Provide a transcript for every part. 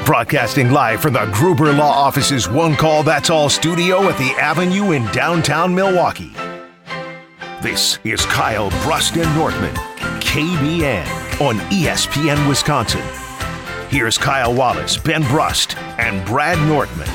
Broadcasting live from the Gruber Law Office's One Call That's All studio at the Avenue in downtown Milwaukee. This is Kyle Brust and Nortman, KBN on ESPN Wisconsin. Here's Kyle Wallace, Ben Brust, and Brad Nortman.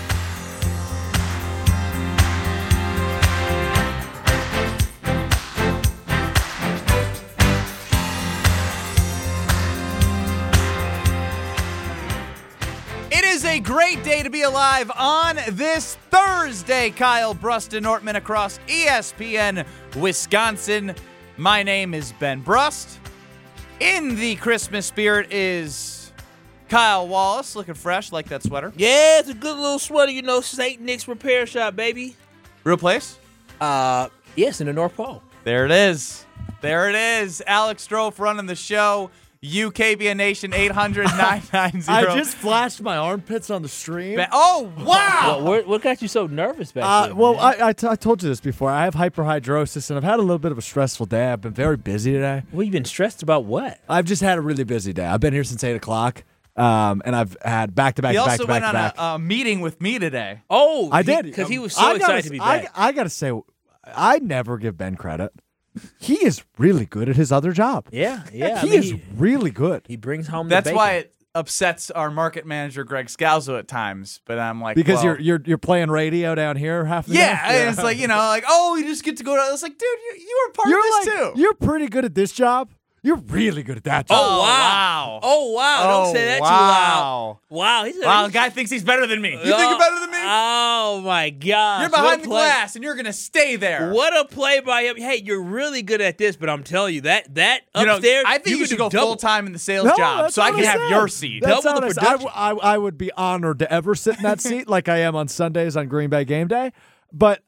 A great day to be alive on this Thursday. Kyle Brust and Nortman across ESPN Wisconsin. My name is Ben Brust. In the Christmas spirit is Kyle Wallace, looking fresh, like that sweater. Yeah, it's a good little sweater, you know, St. Nick's Repair Shop, baby. Real place? Yes, in the North Pole. There it is. There it is. Alex Strofe running the show. UKBN Nation 800-990. I just flashed my armpits on the stream. Oh, wow. What got you so nervous back there? Well, I told you this before. I have hyperhidrosis, and I've had a little bit of a stressful day. I've been very busy today. Well, you've been stressed about what? I've just had a really busy day. I've been here since 8 o'clock, and I've had back-to-back. He also went on a meeting with me today. Oh, I did. Because he was so excited to be back. I got to say, I never give Ben credit. He is really good at his other job. Yeah. He is really good. He brings home That's the bacon. why it upsets our market manager, Greg Scalzo, at times. But I'm like, because well, you're playing radio down here half the day. And it's like, you just get to go to. It's like, dude, you were part of this too. You're pretty good at this job. You're really good at that job. Oh, wow. Oh, wow. Don't say that too loud. Wow. The guy thinks he's better than me. You think you're better than me? Oh, my gosh. You're behind the glass, and you're going to stay there. What a play by him. Hey, you're really good at this, but I'm telling you, that upstairs, I think you should go full-time in the sales No, job that's so I what can I have said. your seat. That's Double the honest. production. I would be honored to ever sit in that seat like I am on Sundays on Green Bay game day. But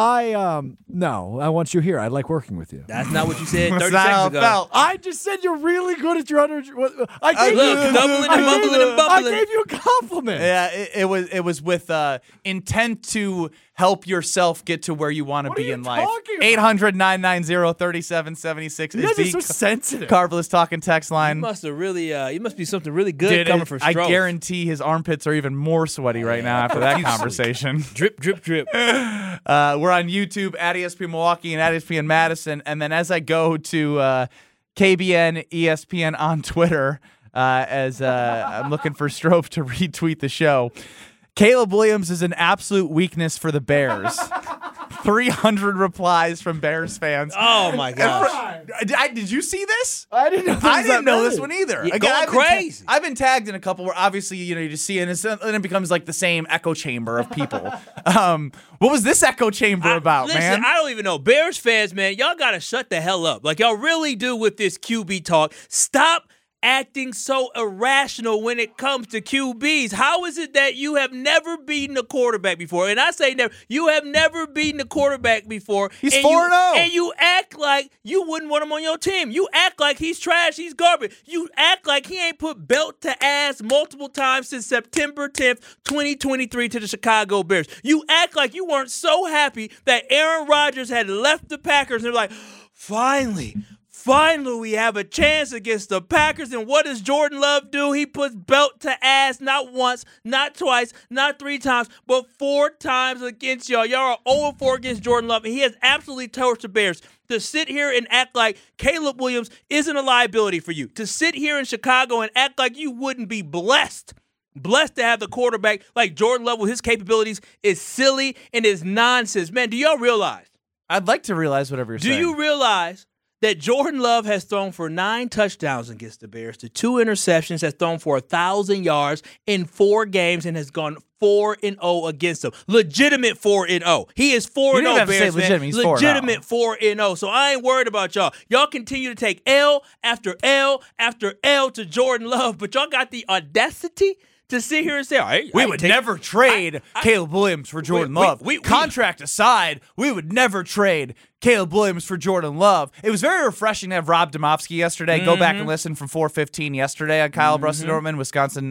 no, I want you here. I like working with you. That's not what you said 30 That's not how seconds it ago. felt. I just said you're really good at your under. Look, doubling and mumbling and bumbling. I gave you a compliment. Yeah, it was with intent to help yourself get to where you want to What are be you in life. talking about? 800-990-3776 You is guys are the so sensitive. Carvelous talking text line. You must have really, you must be something really good Dude, coming for I Stroh. guarantee his armpits are even more sweaty right now after that conversation. Drip, drip, drip. We're on YouTube at ESPN Milwaukee and at ESPN Madison. And then as I go to KBN ESPN on Twitter, as I'm looking for Strofe to retweet the show, Caleb Williams is an absolute weakness for the Bears. 300 replies from Bears fans. Oh, my gosh. Did you see this? I didn't know. I didn't know this one either. Yeah, Again, going crazy. I've been tagged in a couple where obviously you just see it and it becomes like the same echo chamber of people. What was this echo chamber about, listen, man? I don't even know. Bears fans, man, y'all got to shut the hell up. Like, y'all really do with this QB talk. Stop acting so irrational when it comes to QBs. How is it that you have never beaten a quarterback before? And I say never. You have never beaten a quarterback before. He's and 4-0. And you act like you wouldn't want him on your team. You act like he's trash. He's garbage. You act like he ain't put belt to ass multiple times since September 10th, 2023 to the Chicago Bears. You act like you weren't so happy that Aaron Rodgers had left the Packers. And they're like, finally, we have a chance against the Packers. And what does Jordan Love do? He puts belt to ass not once, not twice, not 3 times, but 4 times against y'all. Y'all are 0-4 against Jordan Love, and he has absolutely torched the Bears. To sit here and act like Caleb Williams isn't a liability for you. To sit here in Chicago and act like you wouldn't be blessed to have the quarterback like Jordan Love with his capabilities is silly and is nonsense. Man, do y'all realize? I'd like to realize whatever you're saying. Do you realize that Jordan Love has thrown for 9 touchdowns against the Bears, to 2 interceptions, has thrown for 1,000 yards in 4 games, and has gone 4-0 against them. Legitimate 4-0. He is 4-0, Bears fan. He's legitimate 4-0. So I ain't worried about y'all. Y'all continue to take L after L after L to Jordan Love, but y'all got the audacity to sit here and say, we would never trade Caleb Williams for Jordan Love. Contract aside, we would never trade Caleb Williams for Jordan Love. It was very refreshing to have Rob Domofsky yesterday. Go back and listen from 4:15 yesterday on Kyle Brust and Nortman, Wisconsin,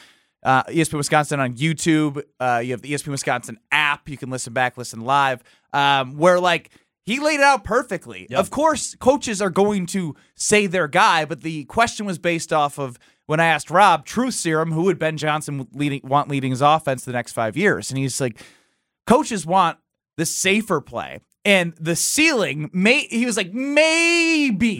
ESPN Wisconsin on YouTube. You have the ESPN Wisconsin app. You can listen back, listen live. Where He laid it out perfectly. Yep. Of course, coaches are going to say their guy, but the question was based off of when I asked Rob, truth serum, who would Ben Johnson want leading his offense the next 5 years? And he's like, coaches want the safer play. And the ceiling, he was like, maybe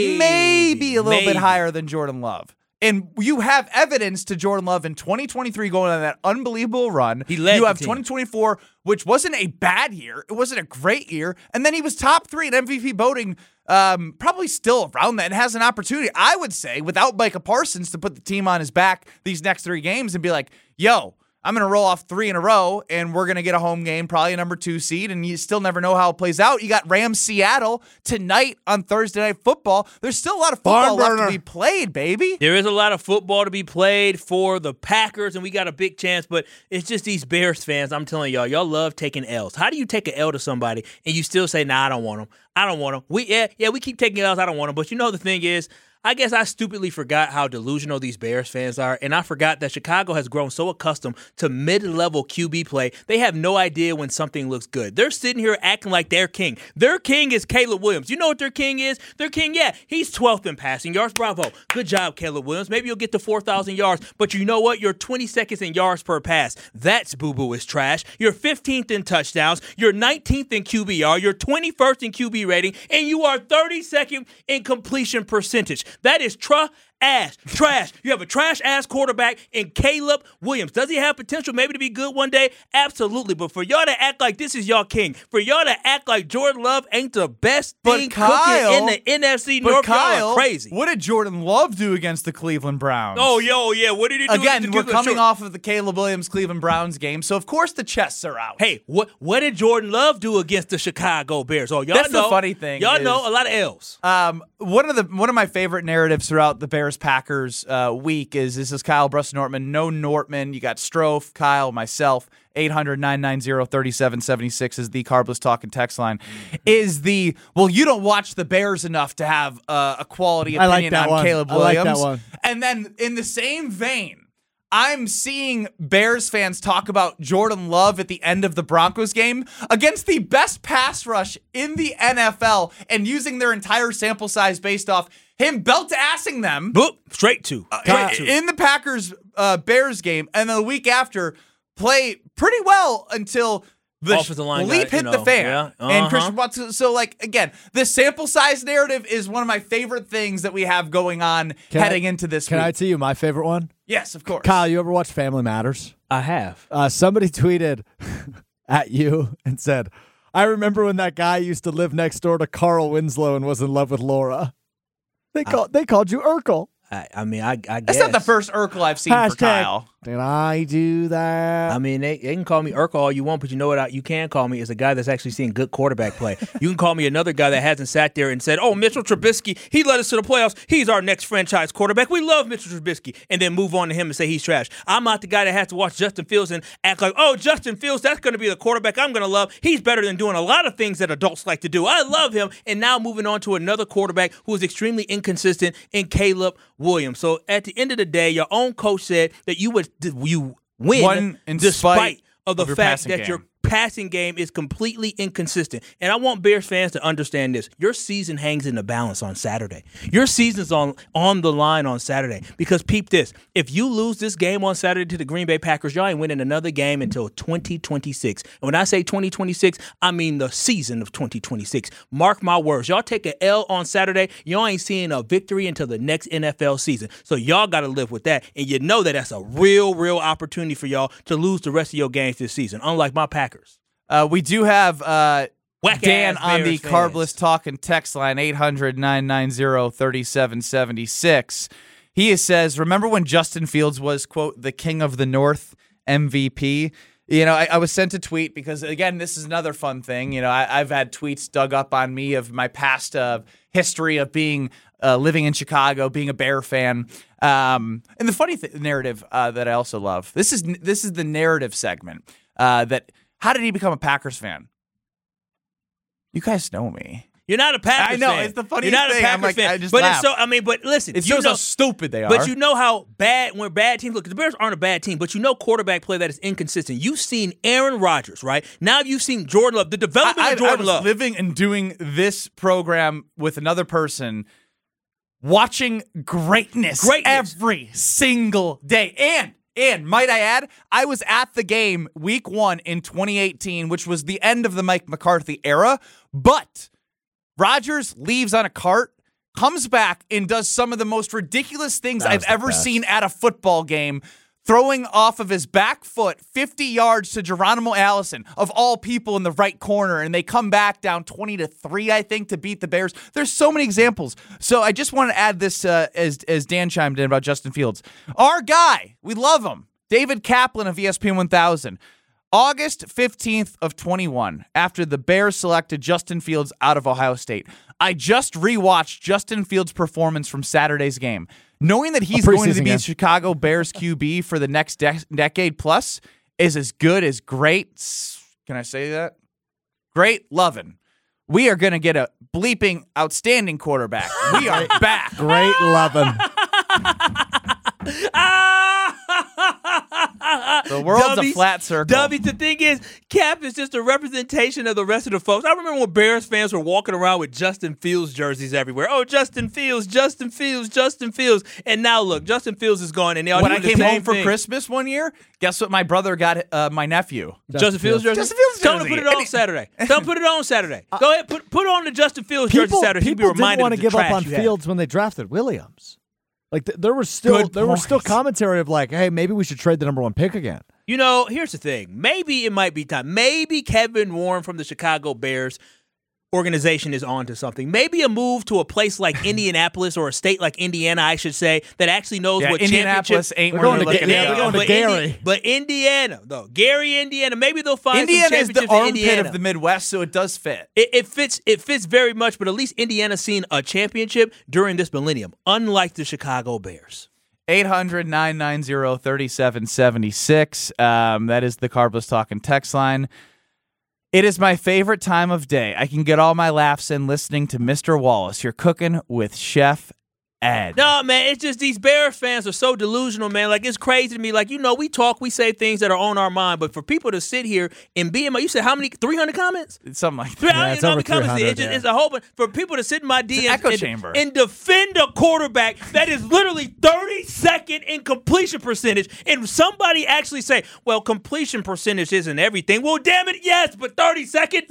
a little bit higher than Jordan Love. And you have evidence to Jordan Love in 2023 going on that unbelievable run. He led you the have team. 2024, which wasn't a bad year. It wasn't a great year. And then he was top 3 in MVP voting, probably still around that, and has an opportunity, I would say, without Micah Parsons, to put the team on his back these next 3 games and be like, yo, I'm going to roll off 3 in a row, and we're going to get a home game, probably a number 2 seed, and you still never know how it plays out. You got Rams-Seattle tonight on Thursday Night Football. There's still a lot of football left to be played, baby. There is a lot of football to be played for the Packers, and we got a big chance, but it's just these Bears fans. I'm telling y'all love taking L's. How do you take an L to somebody, and you still say, nah, I don't want them. I don't want them. We keep taking L's. I don't want them. But you know the thing is, I guess I stupidly forgot how delusional these Bears fans are, and I forgot that Chicago has grown so accustomed to mid-level QB play, they have no idea when something looks good. They're sitting here acting like their king. Their king is Caleb Williams. You know what their king is? Their king, he's 12th in passing yards. Bravo. Good job, Caleb Williams. Maybe you'll get to 4,000 yards, but you know what? You're 22nd in yards per pass. That's boo-boo is trash. You're 15th in touchdowns. You're 19th in QBR. You're 21st in QB rating, and you are 32nd in completion percentage. That is trash. You have a trash-ass quarterback in Caleb Williams. Does he have potential maybe to be good one day? Absolutely. But for y'all to act like this is y'all king, for y'all to act like Jordan Love ain't the best thing cooking in the NFC North, y'all are crazy. What did Jordan Love do against the Cleveland Browns? Oh, yeah. What did he do? Again, we're coming off of the Caleb Williams Cleveland Browns game, so of course the chests are out. Hey, what did Jordan Love do against the Chicago Bears? Oh, y'all That's know. The funny thing. Y'all know a lot of L's. One of my favorite narratives throughout the Bears-Packers week is this is Kyle Brust-Nortman. No Nortman. You got Strofe, Kyle, myself. 800-990-3776 is the Carbless Talking text line. Is you don't watch the Bears enough to have a quality opinion on Caleb Williams. I like that one. And then in the same vein, I'm seeing Bears fans talk about Jordan Love at the end of the Broncos game against the best pass rush in the NFL and using their entire sample size based off him belt-assing them. Boop, straight to. In the Packers-Bears game, and then the week after, play pretty well until the leap hit the fan. Yeah. And Christian Watson. So, again, the sample size narrative is one of my favorite things that we have going on heading into this week. Can I tell you my favorite one? Yes, of course. Kyle, you ever watch Family Matters? I have. Somebody tweeted at you and said, I remember when that guy used to live next door to Carl Winslow and was in love with Laura. They called you Urkel. I guess. That's not the first Urkel I've seen for Kyle. Did I do that? I mean, they can call me Urkel all you want, but you know what you can call me is a guy that's actually seeing good quarterback play. You can call me another guy that hasn't sat there and said, oh, Mitchell Trubisky, he led us to the playoffs. He's our next franchise quarterback. We love Mitchell Trubisky. And then move on to him and say he's trash. I'm not the guy that has to watch Justin Fields and act like, oh, Justin Fields, that's going to be the quarterback I'm going to love. He's better than doing a lot of things that adults like to do. I love him. And now moving on to another quarterback who is extremely inconsistent in Caleb Williams. So at the end of the day, your own coach said that you win despite of the fact that your passing game is completely inconsistent. And I want Bears fans to understand this. Your season hangs in the balance on Saturday. Your season's on the line on Saturday. Because peep this, if you lose this game on Saturday to the Green Bay Packers, y'all ain't winning another game until 2026. And when I say 2026, I mean the season of 2026. Mark my words. Y'all take an L on Saturday, y'all ain't seeing a victory until the next NFL season. So y'all got to live with that. And you know that that's a real opportunity for y'all to lose the rest of your games this season, unlike my Packers. We do have Dan on the Bears fans. Carbless Talking text line, 800-990-3776. He says, remember when Justin Fields was, quote, the King of the North MVP? You know, I was sent a tweet because, again, this is another fun thing. You know, I've had tweets dug up on me of my past history of being living in Chicago, being a Bear fan. And the funny narrative that I also love, this is the narrative segment that how did he become a Packers fan? You guys know me. You're not a Packers I know, fan. it's the funniest You're not thing. a I'm Packers like, fan. I just but laugh. but listen, It you shows know, how stupid they are. But you know how when bad teams look. The Bears aren't a bad team, but you know quarterback play that is inconsistent. You've seen Aaron Rodgers, right? Now you've seen Jordan Love. The development of Jordan I was Love. living and doing this program with another person, watching greatness every single day. And might I add, I was at the game week 1 in 2018, which was the end of the Mike McCarthy era. But Rodgers leaves on a cart, comes back, and does some of the most ridiculous things I've ever seen at a football game, throwing off of his back foot 50 yards to Geronimo Allison, of all people, in the right corner, and they come back down 20-3, I think, to beat the Bears. There's so many examples. So I just want to add this as Dan chimed in about Justin Fields. Our guy, we love him, David Kaplan of ESPN 1000. August 15th of 21, after the Bears selected Justin Fields out of Ohio State, I just rewatched Justin Fields' performance from Saturday's game. Knowing that he's going to be a Chicago Bears QB for the next decade plus is as good as great. Can I say that? Great lovin'. We are going to get a bleeping outstanding quarterback. We are back. Great lovin'. The world's a flat circle. W, the thing is, Cap is just a representation of the rest of the folks. I remember when Bears fans were walking around with Justin Fields jerseys everywhere. Oh, Justin Fields, Justin Fields, Justin Fields. And now look, Justin Fields is gone. And they all when doing I came the same home for thing. Christmas one year, guess what my brother got my nephew? Justin Fields jersey? Justin Fields Tell him to jersey. put it on Saturday. Tell him to put it on Saturday. Go ahead, put on the Justin Fields jersey Saturday. He'll be People didn't reminded want of to the give up trash on you had. Fields when they drafted Williams. Like there was still commentary of like, hey, maybe we should trade the number 1 pick again. You know, here's the thing. Maybe it might be time. Maybe Kevin Warren from the Chicago Bears organization is on to something. Maybe a move to a place like Indianapolis, or a state like Indiana, I should say, that actually knows what Indianapolis championship. ain't We're where going you're to looking yeah, at. we're going to Gary. But Indiana, though, Gary, Indiana. Maybe they'll find Indiana some is the championships in armpit Indiana. of the Midwest, so it does fit. It fits very much, but at least Indiana's seen a championship during this millennium, unlike the Chicago Bears. 800-990-3776. That is the Carbless Talking text line. It is my favorite time of day. I can get all my laughs in listening to Mr. Wallace. You're cooking with Chef Ed. No, man, it's just these Bears fans are so delusional, man. Like, it's crazy to me. Like, you know, we talk, we say things that are on our mind, but for people to sit here and be in my, you said how many? 300 comments? Something like I that. don't it's even know how over many comments. 300, It's a whole bunch. For people to sit in my DMs echo chamber. and defend a quarterback that is literally 32nd in completion percentage, and somebody actually say, well, completion percentage isn't everything. Well, damn it, yes, but 32nd?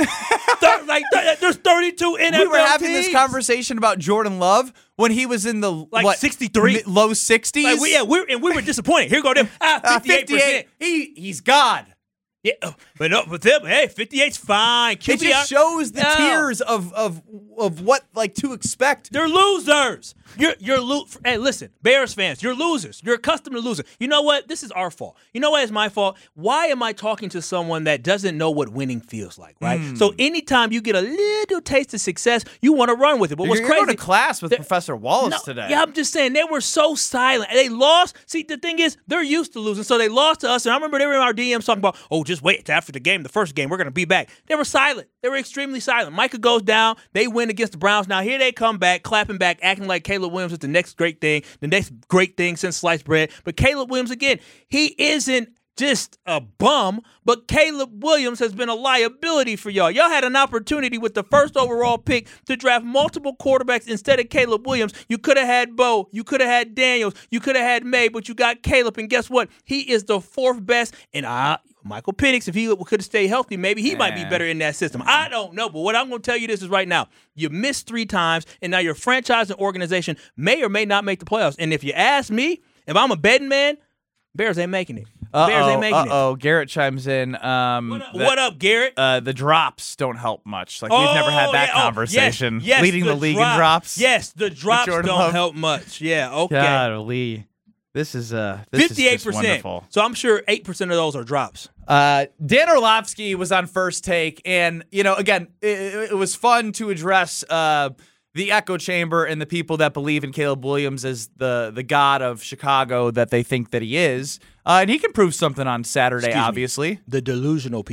There's 32 NFL We were having teams. this conversation about Jordan Love when he was in the Like 63? low 60s. Like, we were disappointed. Here go them. 58%. He's God. Yeah, but them, hey, 58's fine. It QBR, just shows the No. tiers of what like to expect. They're losers. Hey, listen, Bears fans, you're losers. You're accustomed to losing. You know what? This is our fault. You know what? It's my fault. Why am I talking to someone that doesn't know what winning feels like, right? So anytime you get a little taste of success, you want to run with it. But what's You're crazy? going to class with Professor Wallace today. Yeah, I'm just saying, they were so silent. They lost. See, the thing is, they're used to losing, so they lost to us. And I remember they were in our DMs talking about, oh, just wait. After the game, the first game, we're going to be back. They were silent. They were extremely silent. Micah goes down. They win against the Browns. Now, here they come back, clapping back, acting like Caleb Williams is the next great thing, the next great thing since sliced bread. But Caleb Williams, again, he isn't just a bum, but Caleb Williams has been a liability for y'all. Y'all had an opportunity with the first overall pick to draft multiple quarterbacks instead of Caleb Williams. You could have had Bo, you could have had Daniels, you could have had May, but you got Caleb, and guess what? He is the fourth best, and Michael Penix, if he could have stayed healthy, maybe he might be better in that system. I don't know, but what I'm going to tell you this is right now. You missed 3 times, and now your franchise and organization may or may not make the playoffs. And if you ask me, if I'm a betting man, Bears ain't making it. Bears ain't making it. Garrett chimes in. What up, Garrett? The drops don't help much. Like, we've never had that conversation. Yes, leading the league in drops. Yes, the drops don't Love. help much. Yeah, okay. Golly. This is 58%. Wonderful. So I'm sure 8% of those are drops. Dan Orlovsky was on First Take, and again, it was fun to address the echo chamber and the people that believe in Caleb Williams as the god of Chicago that they think that he is, and he can prove something on Saturday. Obviously, The delusional people.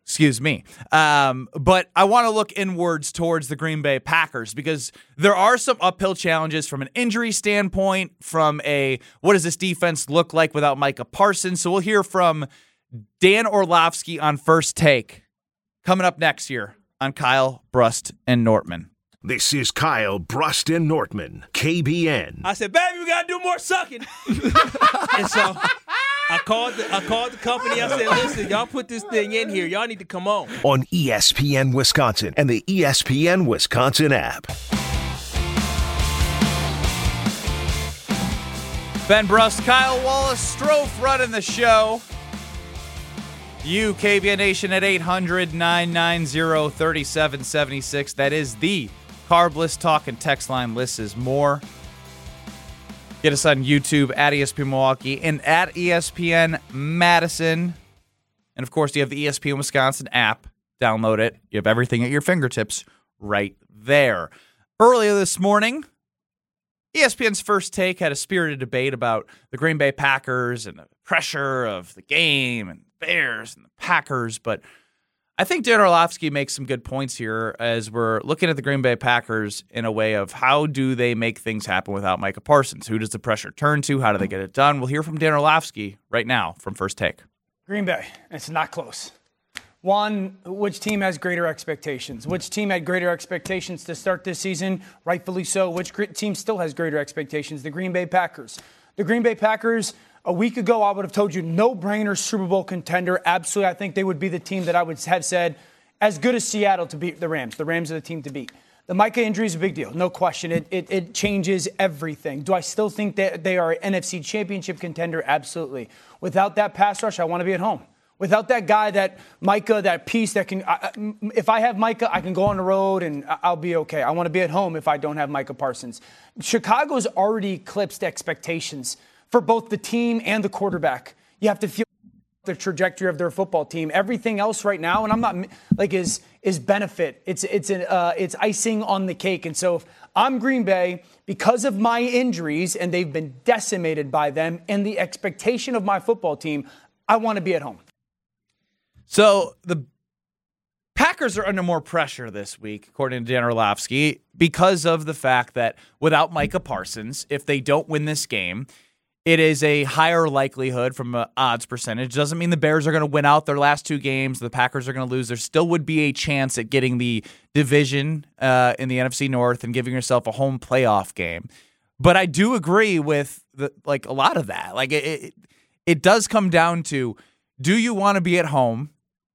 Excuse me. But I want to look inwards towards the Green Bay Packers because there are some uphill challenges from an injury standpoint, from a what does this defense look like without Micah Parsons. So we'll hear from Dan Orlovsky on First Take coming up next year on Kyle, Brust, and Nortman. This is Kyle, Brust, and Nortman, KBN. I said, baby, we got to do more sucking. And so I called the company. I said, listen, y'all put this thing in here. Y'all need to come on ESPN Wisconsin and the ESPN Wisconsin app. Ben Brust, Kyle Wallace, Strofe running the show. You, KBN Nation, at 800-990-3776. That is the Carbless Talk and text line. List is more. Get us on YouTube at ESPN Milwaukee and at ESPN Madison. And, of course, you have the ESPN Wisconsin app. Download it. You have everything at your fingertips right there. Earlier this morning, ESPN's First Take had a spirited debate about the Green Bay Packers and the pressure of the game and the Bears and the Packers. But I think Dan Orlovsky makes some good points here as we're looking at the Green Bay Packers in a way of how do they make things happen without Micah Parsons? Who does the pressure turn to? How do they get it done? We'll hear from Dan Orlovsky right now from First Take. Green Bay, it's not close. One, which team has greater expectations? Which team had greater expectations to start this season? Rightfully so. Which team still has greater expectations? The Green Bay Packers. The Green Bay Packers, a week ago, I would have told you no-brainer Super Bowl contender. Absolutely, I think they would be the team that I would have said as good as Seattle to beat the Rams. The Rams are the team to beat. The Micah injury is a big deal, no question. It changes everything. Do I still think that they are an NFC championship contender? Absolutely. Without that pass rush, I want to be at home. Without that guy, that Micah, that piece that can, if I have Micah, I can go on the road and I'll be okay. I want to be at home if I don't have Micah Parsons. Chicago's already eclipsed expectations for both the team and the quarterback. You have to feel the trajectory of their football team. Everything else right now, and I'm not like is benefit. It's icing on the cake. And so if I'm Green Bay, because of my injuries, and they've been decimated by them, and the expectation of my football team, I want to be at home. So the Packers are under more pressure this week, according to Dan Orlovsky, because of the fact that without Micah Parsons, if they don't win this game, it is a higher likelihood from an odds percentage. Doesn't mean the Bears are going to win out their last two games. The Packers are going to lose. There still would be a chance at getting the division in the NFC North and giving yourself a home playoff game. But I do agree with a lot of that. Like it does come down to, do you want to be at home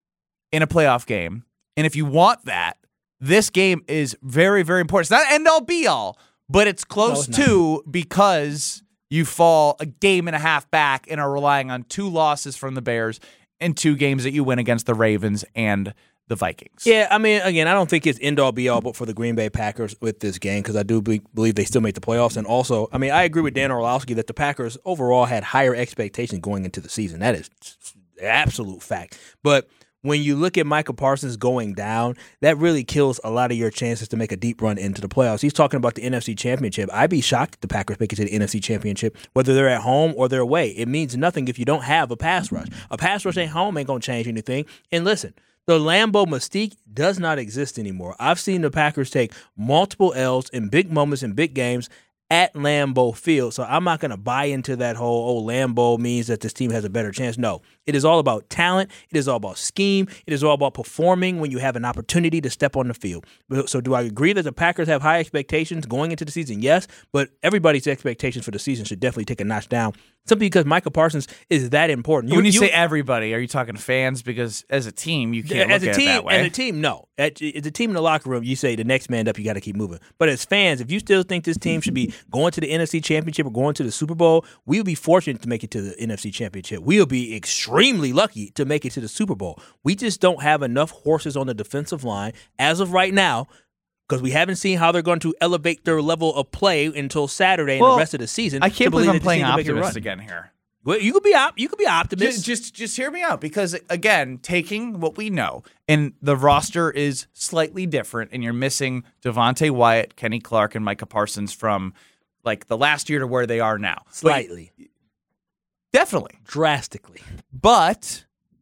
in a playoff game? And if you want that, this game is very, very important. It's not end all be all, but it's close to, because you fall a game and a half back and are relying on 2 losses from the Bears and 2 games that you win against the Ravens and the Vikings. Yeah, I mean, again, I don't think it's end all be all, but for the Green Bay Packers with this game, because I do believe they still make the playoffs. And also, I mean, I agree with Dan Orlovsky that the Packers overall had higher expectations going into the season. That is an absolute fact. But when you look at Micah Parsons going down, that really kills a lot of your chances to make a deep run into the playoffs. He's talking about the NFC Championship. I'd be shocked if the Packers make it to the NFC Championship, whether they're at home or they're away. It means nothing if you don't have a pass rush. A pass rush at home ain't going to change anything. And listen, the Lambeau mystique does not exist anymore. I've seen the Packers take multiple L's in big moments in big games at Lambeau Field. So I'm not going to buy into that whole, Lambeau means that this team has a better chance. No, it is all about talent. It is all about scheme. It is all about performing when you have an opportunity to step on the field. So do I agree that the Packers have high expectations going into the season? Yes, but everybody's expectations for the season should definitely take a notch down. Simply because Micah Parsons is that important. When you say everybody, are you talking fans? Because as a team, you can't look at it that way. As a team, no. As a team in the locker room, you say the next man up, you got to keep moving. But as fans, if you still think this team should be going to the NFC Championship or going to the Super Bowl, we'll be fortunate to make it to the NFC Championship. We'll be extremely lucky to make it to the Super Bowl. We just don't have enough horses on the defensive line as of right now, because we haven't seen how they're going to elevate their level of play until Saturday and the rest of the season. I can't believe I'm playing optimist again here. Well, you could be optimist. Just hear me out, because again, taking what we know, and the roster is slightly different, and you're missing Devontae Wyatt, Kenny Clark, and Micah Parsons from like the last year to where they are now. Slightly. Definitely. Drastically. But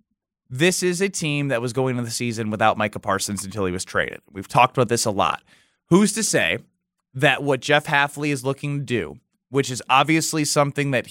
this is a team that was going into the season without Micah Parsons until he was traded. We've talked about this a lot. Who's to say that what Jeff Hafley is looking to do, which is obviously something that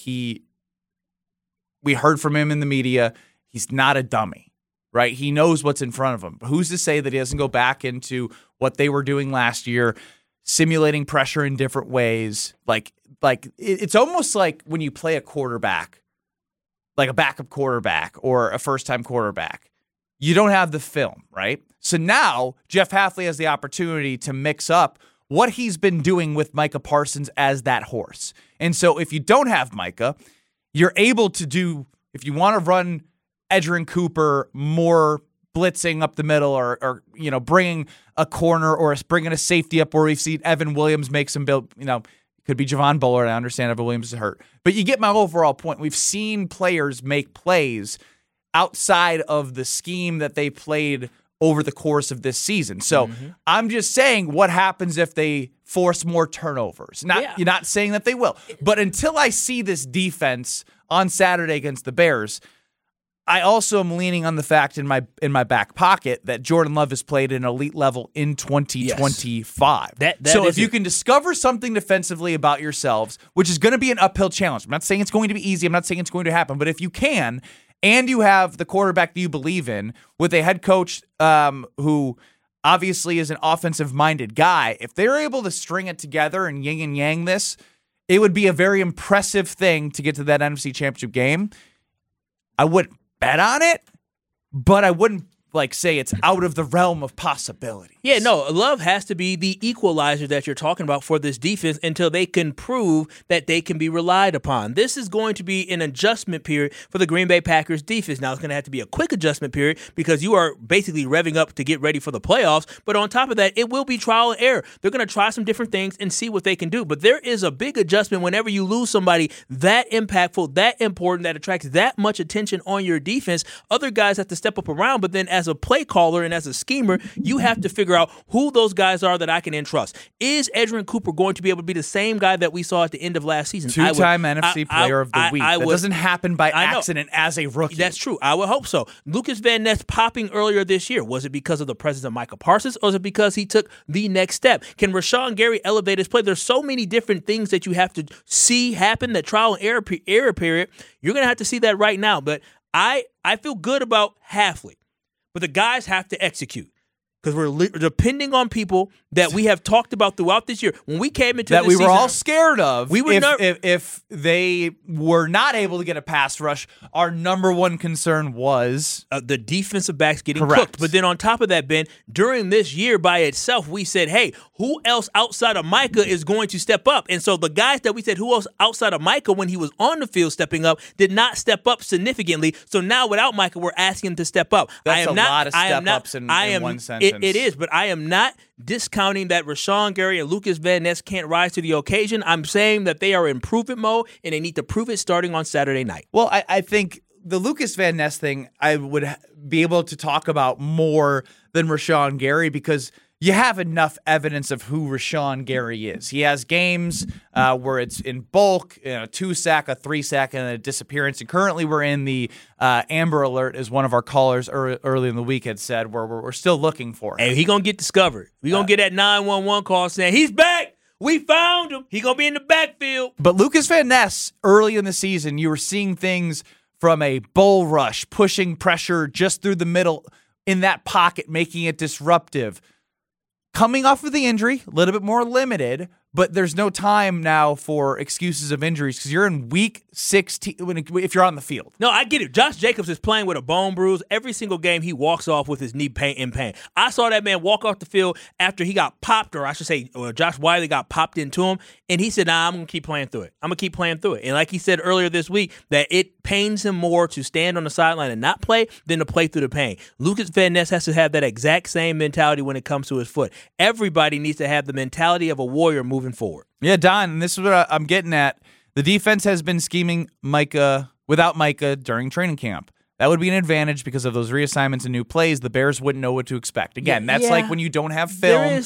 we heard from him in the media, he's not a dummy, right? He knows what's in front of him. But who's to say that he doesn't go back into what they were doing last year, simulating pressure in different ways? Like it's almost like when you play a quarterback, like a backup quarterback or a first-time quarterback, you don't have the film, right? So now Jeff Hafley has the opportunity to mix up what he's been doing with Micah Parsons as that horse. And so if you don't have Micah, you're able to do, if you want to run Edgerrin Cooper more blitzing up the middle or bringing a corner or bringing a safety up where we've seen Evan Williams make some build, could be Javon Bullard. I understand Evan Williams is hurt. But you get my overall point. We've seen players make plays outside of the scheme that they played over the course of this season. So I'm just saying what happens if they force more turnovers. You're not saying that they will. But until I see this defense on Saturday against the Bears, I also am leaning on the fact in my back pocket that Jordan Love has played at an elite level in 2025. That so if you can discover something defensively about yourselves, which is going to be an uphill challenge. I'm not saying it's going to be easy. I'm not saying it's going to happen. But if you can, and you have the quarterback that you believe in with a head coach who obviously is an offensive-minded guy, if they're able to string it together and yin and yang this, it would be a very impressive thing to get to that NFC Championship game. I wouldn't bet on it, but I wouldn't say it's out of the realm of possibility. Yeah, no, Love has to be the equalizer that you're talking about for this defense until they can prove that they can be relied upon. This is going to be an adjustment period for the Green Bay Packers defense. Now, it's going to have to be a quick adjustment period because you are basically revving up to get ready for the playoffs. But on top of that, it will be trial and error. They're going to try some different things and see what they can do. But there is a big adjustment whenever you lose somebody that impactful, that important, that attracts that much attention on your defense. Other guys have to step up around, but then as a play caller and as a schemer, you have to figure out who those guys are that I can entrust. Is Edgerrin Cooper going to be able to be the same guy that we saw at the end of last season? Two-time NFC Player of the Week. That doesn't happen by accident as a rookie. That's true. I would hope so. Lucas Van Ness popping earlier this year. Was it because of the presence of Micah Parsons, or was it because he took the next step? Can Rashawn Gary elevate his play? There's so many different things that you have to see happen, that trial and error period. You're going to have to see that right now. But I feel good about Hafley. But the guys have to execute because we're depending on people that we have talked about throughout this year. When we came into that this we were season, all scared of. We were if they were not able to get a pass rush, our number one concern was the defensive backs getting correct. cooked. But then on top of that, Ben, during this year by itself, we said, hey, who else outside of Micah is going to step up? And so the guys that we said who else outside of Micah when he was on the field stepping up did not step up significantly. So now without Micah, we're asking him to step up. That's a lot of step-ups in one sentence. It is, but I am not discounting that Rashawn Gary and Lucas Van Ness can't rise to the occasion. I'm saying that they are in improvement mode, and they need to prove it starting on Saturday night. Well, I think the Lucas Van Ness thing I would be able to talk about more than Rashawn Gary because you have enough evidence of who Rashawn Gary is. He has games where it's in bulk, 2-sack, a 3-sack, and a disappearance. And currently we're in the Amber Alert, as one of our callers early in the week had said, where we're still looking for him. Hey, he going to get discovered. We going to get that 911 call saying, he's back. We found him. He going to be in the backfield. But Lucas Van Ness, early in the season, you were seeing things from a bull rush, pushing pressure just through the middle in that pocket, making it disruptive. Coming off of the injury, a little bit more limited, but there's no time now for excuses of injuries because you're in week 16 if you're on the field. No, I get it. Josh Jacobs is playing with a bone bruise. Every single game he walks off with his knee in pain. I saw that man walk off the field after he got popped, or I should say Josh Wiley got popped into him, and he said, I'm going to keep playing through it. I'm going to keep playing through it. And like he said earlier this week, that it pains him more to stand on the sideline and not play than to play through the pain. Lucas Van Ness has to have that exact same mentality when it comes to his foot. Everybody needs to have the mentality of a warrior moving forward. Yeah, Don, and this is what I'm getting at. The defense has been scheming without Micah during training camp. That would be an advantage because of those reassignments and new plays. The Bears wouldn't know what to expect. Again, that's like when you don't have film.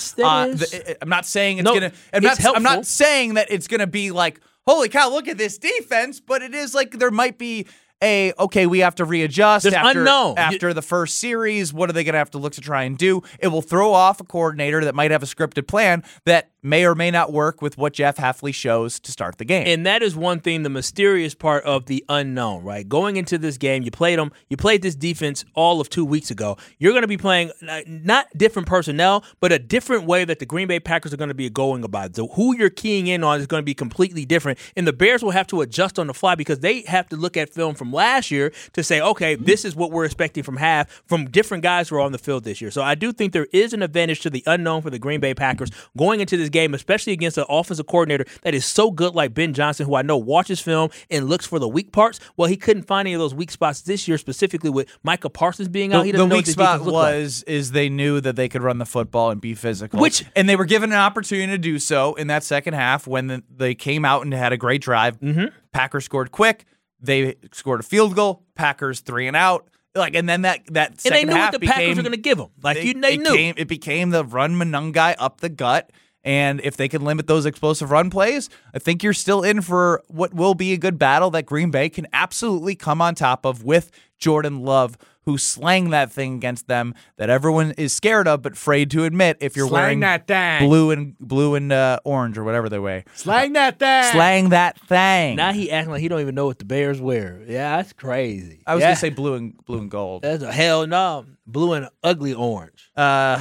I'm not saying I'm not saying that it's gonna be like, holy cow, look at this defense, but it is like there might be okay, we have to readjust There's unknown. after the first series. What are they going to have to look to try and do? It will throw off a coordinator that might have a scripted plan that may or may not work with what Jeff Hafley shows to start the game. And that is one thing, the mysterious part of the unknown, right? Going into this game, you played this defense all of 2 weeks ago. You're going to be playing not different personnel, but a different way that the Green Bay Packers are going to be going about it. So who you're keying in on is going to be completely different. And the Bears will have to adjust on the fly because they have to look at film from last year to say, okay, this is what we're expecting from different guys who are on the field this year. So I do think there is an advantage to the unknown for the Green Bay Packers going into this game, especially against an offensive coordinator that is so good like Ben Johnson, who I know watches film and looks for the weak parts. Well, he couldn't find any of those weak spots this year, specifically with Micah Parsons being out. The weak spot is they knew that they could run the football and be physical. And they were given an opportunity to do so in that second half when they came out and had a great drive. Mm-hmm. Packers scored quick. They scored a field goal. Packers 3 and out. And then that second half and they knew what the Packers became, were going to give them. They knew. It became the run Monangai up the gut. And if they can limit those explosive run plays, I think you're still in for what will be a good battle that Green Bay can absolutely come on top of with Jordan Love, who slang that thing against them that everyone is scared of but afraid to admit if you're wearing that thing. blue and orange or whatever they wear. Slang that thing. Slang that thing. Now he acting like he don't even know what the Bears wear. Yeah, that's crazy. I was going to say blue and gold. That's a hell no. Blue and ugly orange.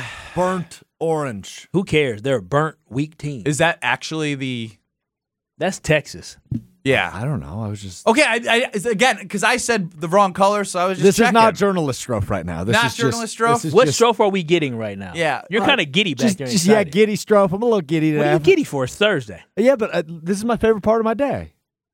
Burnt orange. Who cares? They're a burnt, weak team. Is that actually the... That's Texas. Yeah. I don't know. I was just... Okay, again, because I said the wrong color, so I was just This checking. is not journalist stroke right now. This Not is journalist just, stroke? this is What just, stroke are we getting right now? Yeah. You're kind of giddy back there. yeah, giddy stroke. I'm a little giddy today. What are you giddy for? It's Thursday. Yeah, but this is my favorite part of my day.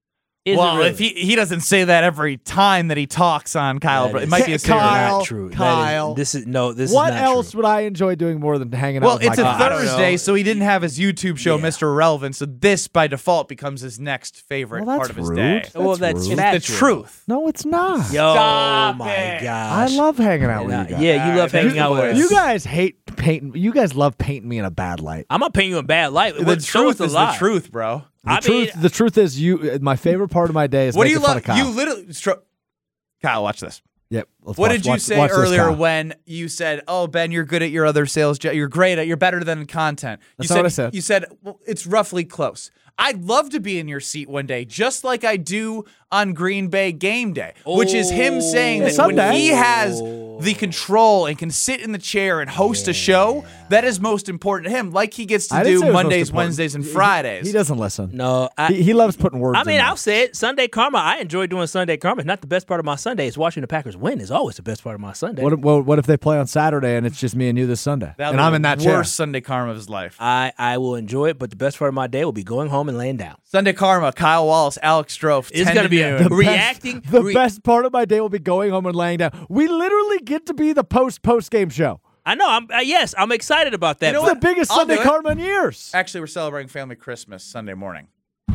Is Well, it really? if he doesn't say that every time that he talks on Kyle, That but it is might be a Kyle, not true. Kyle. This is not What true. else would I enjoy doing more than hanging out Well, with it's my a guys? Thursday, so he didn't have his YouTube show, Yeah. Mr. Irrelevant. So this, by default, becomes his next favorite Well, part that's of his rude. day. Well, that's rude. fat. It's the truth. No, it's not. Yo, Stop my it. I gosh. love hanging out with And, you guys. yeah, you love hanging out with us. You guys hate painting. You guys love painting me in a bad light. I'm not painting you in bad light. The What show truth the is lie. the truth, bro. The truth is, my favorite part of my day is What do you making fun love? of Kyle. You literally, Kyle, watch this. Yep. What did you say watch this, earlier Kyle. when you said, "Oh, Ben, you're good at your other sales job. You're great at. You're better than content." That's not what I said. You said, "Well, it's roughly close." I'd love to be in your seat one day, just like I do on Green Bay game day, which is him saying that when someday. he has the control and can sit in the chair and host a show, that is most important to him. Like he gets to I didn't say do it was most Mondays, important. Wednesdays, and Fridays. He doesn't listen. No, He loves putting words. I mean, in there. I'll say it. Sunday Karma. I enjoy doing Sunday Karma. It's not the best part of my Sunday. It's watching the Packers win. Is always the best part of my Sunday. What if they play on Saturday and it's just me and you this Sunday, That'll and be I'm the in that chair? worst Sunday karma of his life. I will enjoy it, but the best part of my day will be going home and laying down. Sunday karma. Kyle Wallace, Alex Strofe. It's 10 gonna to be noon. reacting. The best part of my day will be going home and laying down. We literally get to be the post game show. I know. I'm excited about that. You know but It's the biggest I'll Sunday do it. karma in years. Actually, we're celebrating family Christmas Sunday morning.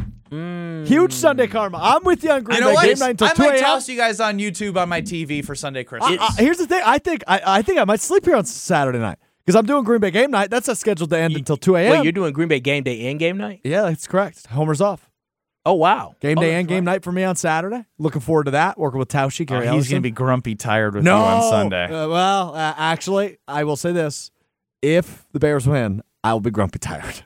Huge Sunday karma. I'm with you on Green You know Bay what? game night until I 2 might a.m. toss you guys on YouTube on my TV for Sunday Christmas. Here's the thing. I think I might sleep here on Saturday night because I'm doing Green Bay game night. That's not scheduled to end until 2 a.m. Wait, you're doing Green Bay game day and game night? Yeah, that's correct. Homer's off. Oh wow, Game day that's and game right. night for me on Saturday. Looking forward to that. Working with Taushi, Gary he's Ellison. going to be grumpy tired with no you on Sunday. Actually, I will say this: if the Bears win, I will be grumpy tired.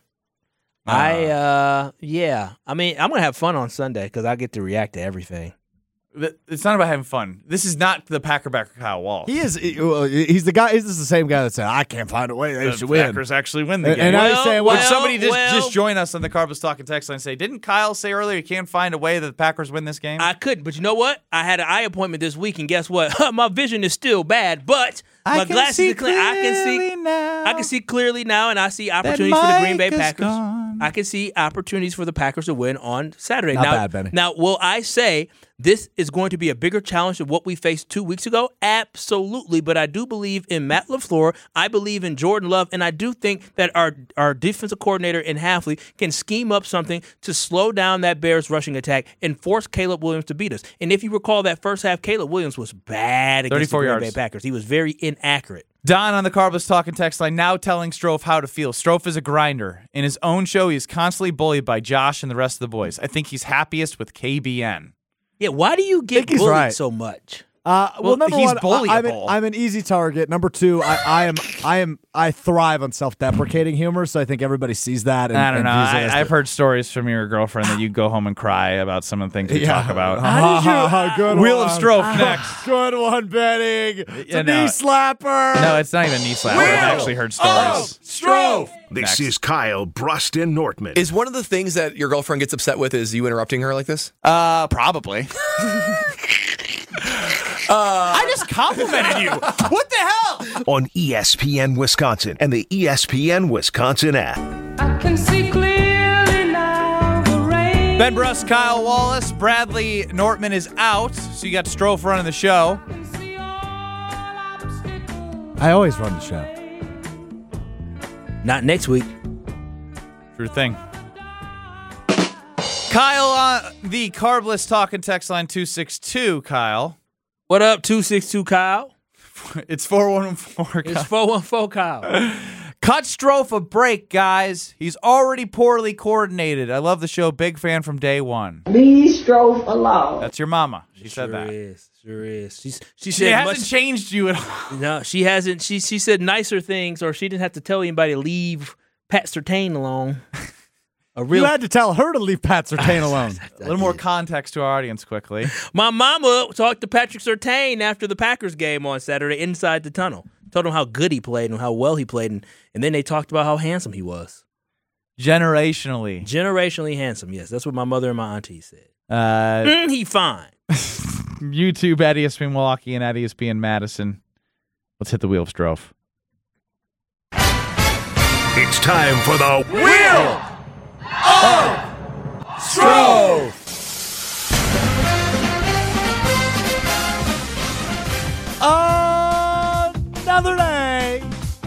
Yeah. I mean, I'm gonna have fun on Sunday because I get to react to everything. It's not about having fun. This is not the Packerbacker Kyle Walsh. He's the guy. This is the same guy that said, "I can't find a way they The should win." Packers actually win the And- game. and I Well, say, Would well, somebody just well- join us on the Carbos Talking text line and say, didn't Kyle say earlier you can't find a way that the Packers win this game? I couldn't, but you know what? I had an eye appointment this week, and guess what? My vision is still bad, but my glasses are clear. I can see clearly now, and I see opportunities for the Green Bay Mike is Packers. gone. I can see opportunities for the Packers to win on Saturday. Not now, bad, Benny. Now, will I say this is going to be a bigger challenge than what we faced 2 weeks ago? Absolutely, but I do believe in Matt LaFleur. I believe in Jordan Love, and I do think that our defensive coordinator in Hafley can scheme up something to slow down that Bears rushing attack and force Caleb Williams to beat us. And if you recall that first half, Caleb Williams was bad against the 34 Green Bay yards. Packers. He was very inaccurate. Don on the Carbos Talking text line now telling Strofe how to feel. Strofe is a grinder. In his own show, he is constantly bullied by Josh and the rest of the boys. I think he's happiest with KBN. Yeah, why do you get think he's bullied right. so much? Well, number he's one, bullyable. I'm an easy target. Number two, I thrive on self-deprecating humor, so I think everybody sees that. And, I don't know. and views it as I've heard stories from your girlfriend that you go home and cry about some of the things we talk about. Good Wheel one. of Strofe next. Good one, Benning. It's a no. knee slapper. No, it's not even knee slap. I've actually heard stories. Strofe. This is Kyle Bruston Nortman. Is one of the things that your girlfriend gets upset with is you interrupting her like this? Probably. I just complimented you. What the hell? On ESPN Wisconsin and the ESPN Wisconsin app. I can see clearly now the rain. Ben Bruss, Kyle Wallace, Bradley Nortman is out, so you got Strofe running the show. I always run the show. Not next week. True thing. Kyle on the Carbless talking text line 262, Kyle. What up, 262 Kyle? It's 414, It's Kyle. 414 Kyle. Cut Strofe a break, guys. He's already poorly coordinated. I love the show. Big fan from day one. Leave Strofe alone. That's your mama. She said that. Sure is. She She said hasn't changed you at all. No, she hasn't. She said nicer things, or she didn't have to tell anybody to leave Pat Surtain alone. You had to tell her to leave Pat Surtain alone. A little more context to our audience quickly. My mama talked to Patrick Surtain after the Packers game on Saturday inside the tunnel. Told him how good he played and how well he played, and then they talked about how handsome he was. Generationally. Generationally handsome, yes. That's what my mother and my auntie said. He fine. YouTube at ESPN Milwaukee and at ESPN Madison. Let's hit the wheel of Strofe. It's time for the Wheel Another day.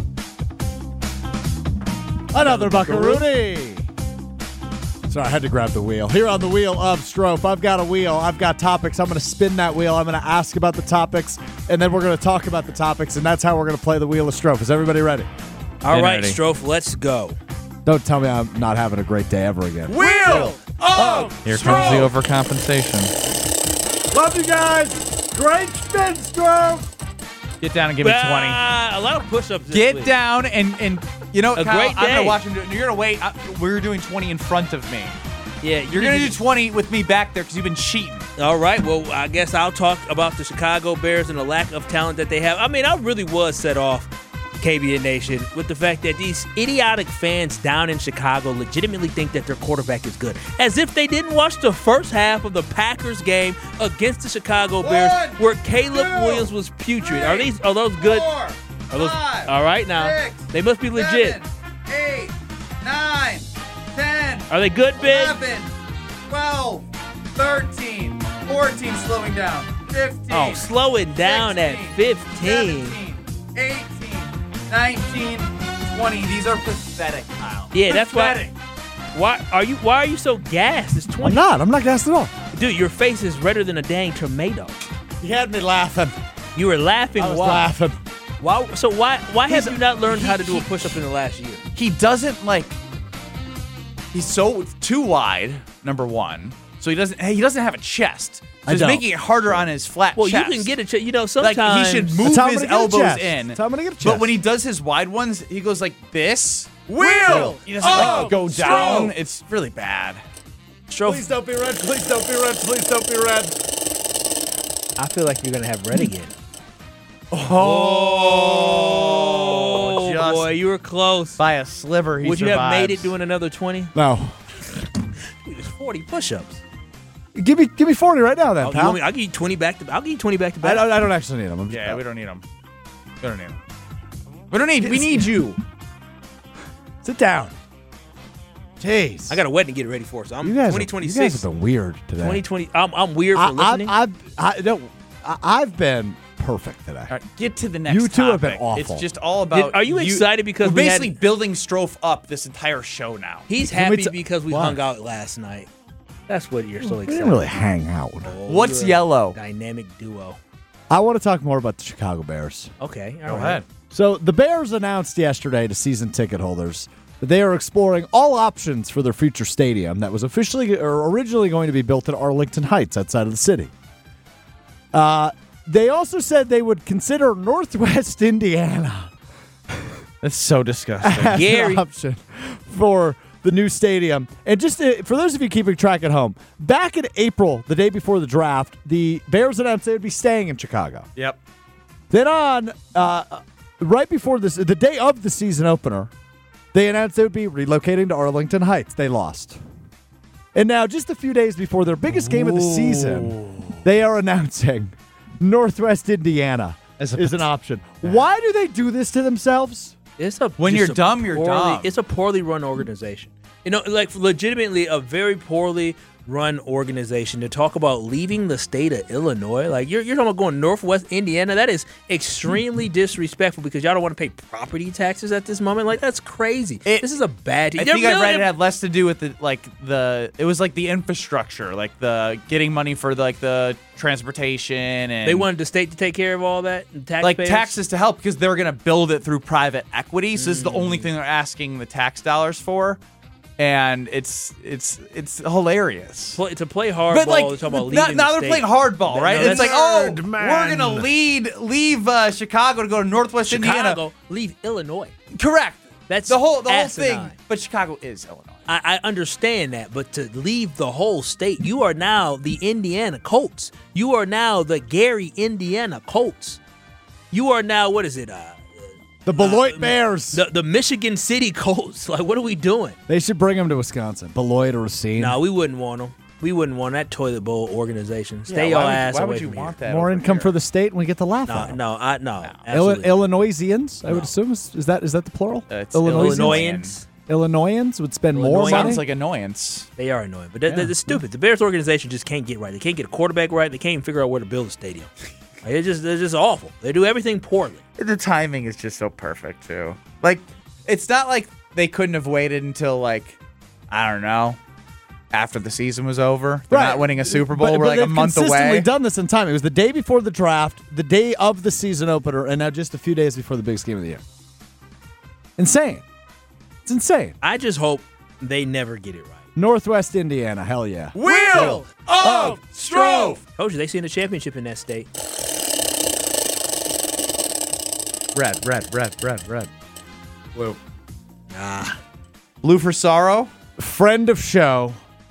Another buckaroonie. Sorry, I had to grab the wheel. Here on the wheel of Strofe, I've got a wheel. I've got topics. I'm going to spin that wheel. I'm going to ask about the topics, and then we're going to talk about the topics, and that's how we're going to play the wheel of Strofe. Is everybody ready? All right, ready. Strofe, let's go. Don't tell me I'm not having a great day ever again. Here comes the overcompensation. Love you guys. Great spin, Strofe. Get down and give me 20. A lot of push-ups this Get week. down and you know, A Kyle, great I'm day. gonna watch him do it. You're gonna wait. We're doing 20 in front of me. Yeah, You're gonna do 20 with me back there because you've been cheating. All right, well, I guess I'll talk about the Chicago Bears and the lack of talent that they have. I mean, I really was set off, KBN Nation, with the fact that these idiotic fans down in Chicago legitimately think that their quarterback is good. As if they didn't watch the first half of the Packers game against the Chicago Bears where Caleb Williams was putrid. Are those good? Are those, all right, now. They must be legit. 8, 9, 10. Are they good, Ben? 11, 12, 13, 14, slowing down. 15. Oh, slow it down 16, at 15. 17, 18, 19, 20. These are pathetic, Kyle. Yeah, that's pathetic. Why are you so gassed? It's 20. I'm not gassed at all. Dude, your face is redder than a dang tomato. He had me laughing. You were laughing. I was Why? laughing. Why? So why have you not learned how to do a push-up in the last year? He doesn't he's so too wide, number one. So he doesn't have a chest. So he's don't. making it harder on his flat Well, chest. you can get it. Sometimes Like he should move That's how I'm his gonna get a elbows chest. in. That's how I'm gonna get a But chest. when he does his wide ones, he goes like this. Wheel! He doesn't go down. It's really bad. Please don't be red. Please don't be red. Please don't be red. I feel like you're gonna have red again. Oh, just boy, you were close. by a sliver. He Would you have made it survives. doing another 20? No. It was 40 push-ups. Give me 40 right now, then, pal. I'll give you 20 back to. I'll give you 20 back to I back. don't actually need them. Yeah, we don't need him. We don't need him. We need you. Sit down. Jeez. I got a wedding to get ready for, so I'm you guys 2026. You guys have been weird today. 2020. I'm weird for listening. I've been perfect today. All right, get to the next You two have been topic. awful. It's just all about. Are you excited because we're we basically had- building Strofe up this entire show now? He's Can we happy because we Why? hung out last night. That's what you're so We excited. didn't really hang out. Oh, What's you're a yellow? Dynamic duo. I want to talk more about the Chicago Bears. Okay, all Go right. ahead. So the Bears announced yesterday to season ticket holders that they are exploring all options for their future stadium that was originally going to be built at Arlington Heights outside of the city. They also said they would consider Northwest Indiana That's so disgusting. as an option for the new stadium. And just for those of you keeping track at home, back in April, the day before the draft, the Bears announced they would be staying in Chicago. Yep. Then right before this, the day of the season opener, they announced they would be relocating to Arlington Heights. They lost. And now, just a few days before their biggest game of the season, they are announcing Northwest Indiana is an option. Why do they do this to themselves? When you're dumb, you're dumb. It's a poorly run organization. Like legitimately a very poorly run organization to talk about leaving the state of Illinois. Like you're talking about going Northwest Indiana. That is extremely disrespectful because y'all don't want to pay property taxes at this moment. Like that's crazy. This is a bad team. I think I read it had less to do with it was like the infrastructure, like the getting money for the transportation, and they wanted the state to take care of all that and like taxes to help because they're going to build it through private equity. So this is the only thing they're asking the tax dollars for. And it's hilarious. It's a play hardball. But like, talk about leaving now the they're playing hardball, right? No, It's like, we're gonna leave Chicago to go to Northwest Indiana. Leave Illinois. Correct. That's the whole asinine. thing. But Chicago is Illinois. I understand that, but to leave the whole state, you are now the Indiana Colts. You are now the Gary Indiana Colts. You are now The Beloit Bears. The Michigan City Colts. Like, what are we doing? They should bring them to Wisconsin. Beloit or Racine. No, we wouldn't want them. We wouldn't want that toilet bowl organization. Stay your ass away from here. Why would you want that? More income for the state, and we get to laugh at them. No. Illinoisians, I would assume. Is that the plural? Illinoisans. Illinoisans would spend more money. Sounds like annoyance. They are annoying, but they're stupid. The Bears organization just can't get right. They can't get a quarterback right. They can't even figure out where to build a stadium. They're just awful. They do everything poorly. The timing is just so perfect too. Like, it's not like they couldn't have waited until I don't know, after the season was over. They're not winning a Super Bowl. We're like a month away. They've consistently done this in time. It was the day before the draft, the day of the season opener, and now just a few days before the biggest game of the year. Insane. It's insane. I just hope they never get it right. Northwest Indiana, hell yeah. Wheel of Strove. Told you they seen a championship in that state. Red. Blue. Blue for sorrow. Friend of show,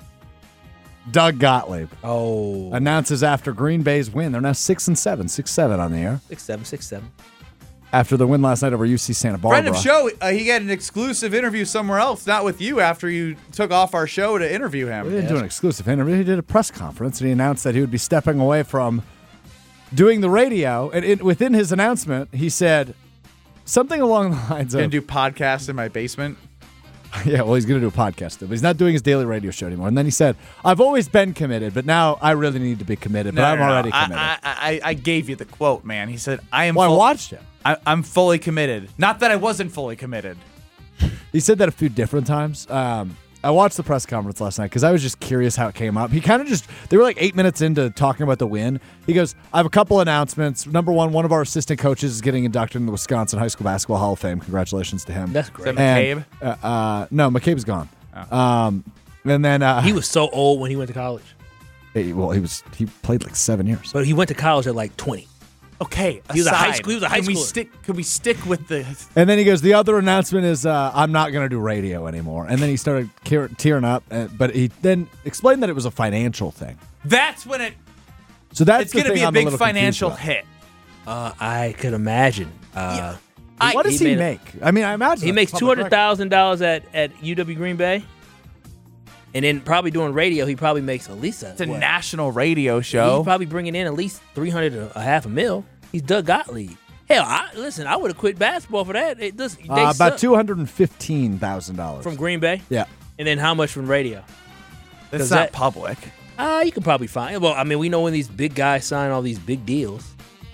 Doug Gottlieb. Oh. Announces after Green Bay's win. They're now 6-7. 6-7 on the air. 6-7. After the win last night over UC Santa Barbara. Friend of show, he got an exclusive interview somewhere else, not with you, after you took off our show to interview him. He didn't do an exclusive interview. He did a press conference, and he announced that he would be stepping away from doing the radio. And within his announcement, he said something along the lines of... Going to do podcasts in my basement? Yeah, well, he's going to do a podcast, but he's not doing his daily radio show anymore. And then he said, I've always been committed, but now I really need to be committed, but I'm already committed. I gave you the quote, man. He said, I watched it. I'm fully committed. Not that I wasn't fully committed. He said that a few different times. I watched the press conference last night because I was just curious how it came up. He kind of they were like 8 minutes into talking about the win. He goes, I have a couple announcements. Number one of our assistant coaches is getting inducted into the Wisconsin High School Basketball Hall of Fame. Congratulations to him. That's great. Is that McCabe? No, McCabe's gone. Oh. And then he was so old when he went to college. He played like 7 years. But he went to college at like 20. Okay, he was a high schooler. Can we stick with the? And then he goes, the other announcement is I'm not going to do radio anymore. And then he started tearing up, but he then explained that it was a financial thing. That's when it's going to be a big financial hit. I could imagine. What does he make? I mean, I imagine he makes $200,000 at UW Green Bay. And then probably doing radio, he probably makes at least it's a national radio show. He's probably bringing in at least $300,000 to $500,000. He's Doug Gottlieb. Hell, I would have quit basketball for that. About $215,000 from Green Bay. Yeah, and then how much from radio? That's not public. You can probably find. Well, I mean, we know when these big guys sign all these big deals.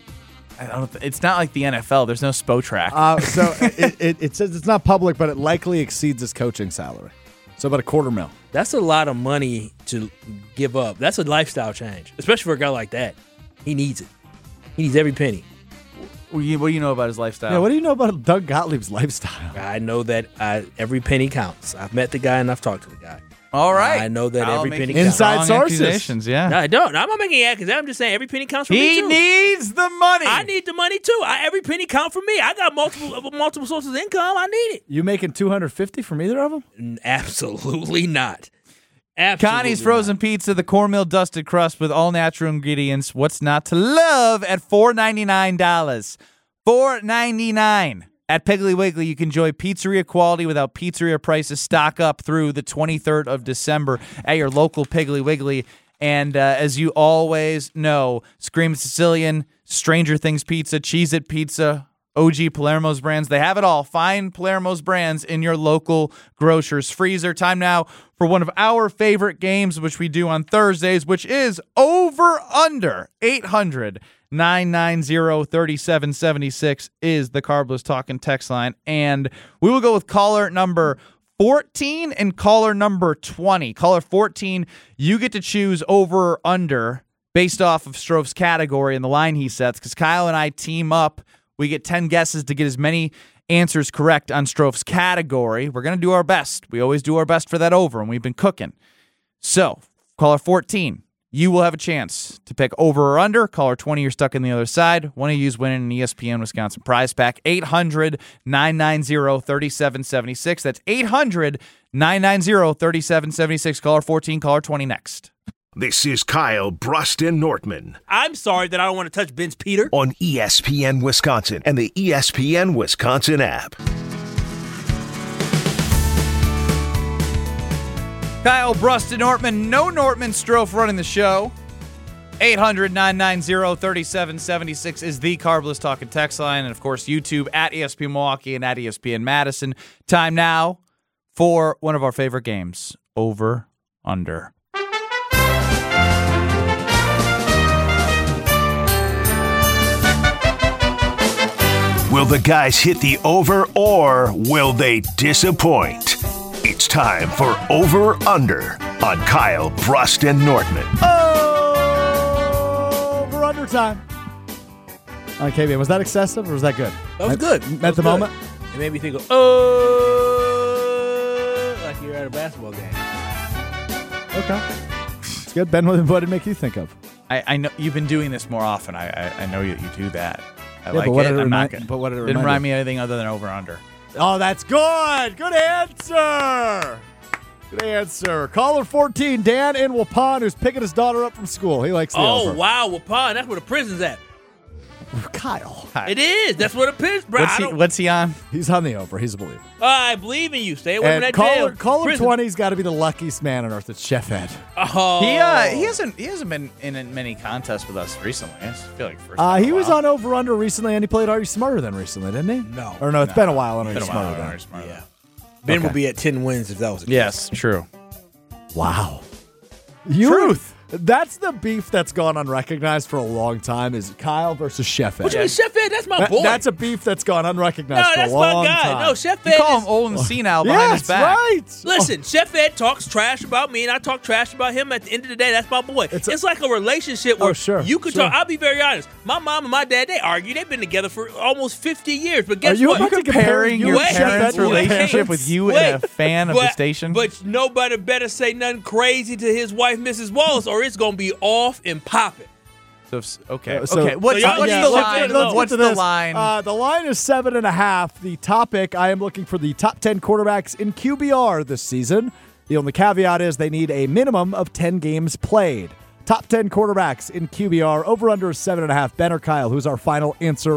It's not like the NFL. There's no Spotrac. So it says it's not public, but it likely exceeds his coaching salary. So about $250,000. That's a lot of money to give up. That's a lifestyle change, especially for a guy like that. He needs it. He needs every penny. What do you know about his lifestyle? Yeah, what do you know about Doug Gottlieb's lifestyle? I know that every penny counts. I've met the guy and I've talked to the guy. All right. I know that I'll every make penny you counts. Inside strong sources. accusations, yeah. No, I don't. I'm not making accusations. I'm just saying every penny counts for me He too. needs the money. I need the money too. Every penny count for me. I got multiple sources of income. I need it. You making $250 from either of them? Absolutely not. Absolutely Connie's Frozen Pizza, the cornmeal dusted crust with all natural ingredients. What's not to love at $4.99. $4.99. At Piggly Wiggly, you can enjoy pizzeria quality without pizzeria prices. Stock up through the 23rd of December at your local Piggly Wiggly. And as you always know, Scream Sicilian, Stranger Things Pizza, Cheez-It Pizza, OG Palermo's brands. They have it all. Find Palermo's brands in your local grocer's freezer. Time now for one of our favorite games, which we do on Thursdays, which is Over Under. 800-990-3776 is the Carbless Talking text line. And we will go with caller number 14 and caller number 20. Caller 14, you get to choose over or under based off of Strove's category and the line he sets, because Kyle and I team up. We get 10 guesses to get as many answers correct on Strove's category. We're going to do our best. We always do our best for that over, and we've been cooking. So, caller 14, you will have a chance to pick over or under. Caller 20, you're stuck on the other side. One of you is winning an ESPN Wisconsin prize pack. 800-990-3776. That's 800-990-3776. Caller 14, caller 20 next. This is Kyle Bruston Nortman I'm sorry that I don't want to touch Vince Peter. on ESPN Wisconsin and the ESPN Wisconsin app. Kyle Bruston Nortman, no Nortman Strofe running the show. 800-990-3776 is the Carbless Talking text line. And, of course, YouTube at ESPN Milwaukee and at ESPN Madison. Time now for one of our favorite games, Over Under. Will the guys hit the over or will they disappoint? It's time for Over Under on Kyle Bruston Nortman. Over under time. On KBN. Was that excessive or was that good? That was good. At the moment? It made me think of, like you're at a basketball game. Okay. It's good. Ben, what did it make you think of? I know you've been doing this more often. I know you do that. I Yeah, like but what it. did it I'm not remind- gonna- but what did it didn't remind remind you? me of anything other than over under. Oh, that's good. Good answer. Good answer. Caller 14, Dan in Waupun, who's picking his daughter up from school. He likes the over. Wow, Waupun, that's where the prison's at. Kyle. It is. That's where the prison's, bro. What's he on? He's on the over. He's a believer. I believe in you. Stay away from And that jail. caller Prison. 20's got to be the luckiest man on earth. It's Chef Ed. Oh. He hasn't been in many contests with us recently. I just feel like first time in He a was while. on over under recently, and he played Are You Smarter Than recently, didn't he? No. Or no, it's been a while on Are You Been a while Smarter on Than. Are You Smarter Than. Yeah. Ben Okay. would be at 10 wins if that was a case. Yes, true. Wow. Truth. That's the beef that's gone unrecognized for a long time is Kyle versus Chef Ed. What you mean, Chef Ed? That's my boy. That's a beef that's gone unrecognized no, for that's a long my guy. time. No, Chef You Ed. call is- him old and senile behind his Yes, back. right. Listen, Chef Ed talks trash about me, and I talk trash about him. At the end of the day, that's my boy. It's like a relationship where you could talk. I'll be very honest. My mom and my dad, they argue. They've been together for almost 50 years. But guess Are you what? about to Comparing your Wait, parents' wait, relationship with you and a fan of the station? But nobody better say nothing crazy to his wife, Mrs. Wallace, or it's going to be off and popping. Okay. So- Okay. What's So the yeah, line? let's What's to the this. line? The line is 7.5. The topic, I am looking for the top 10 quarterbacks in QBR this season. The only caveat is they need a minimum of 10 games played. Top 10 quarterbacks in QBR. Over under is 7.5. Ben or Kyle, who's our final answer?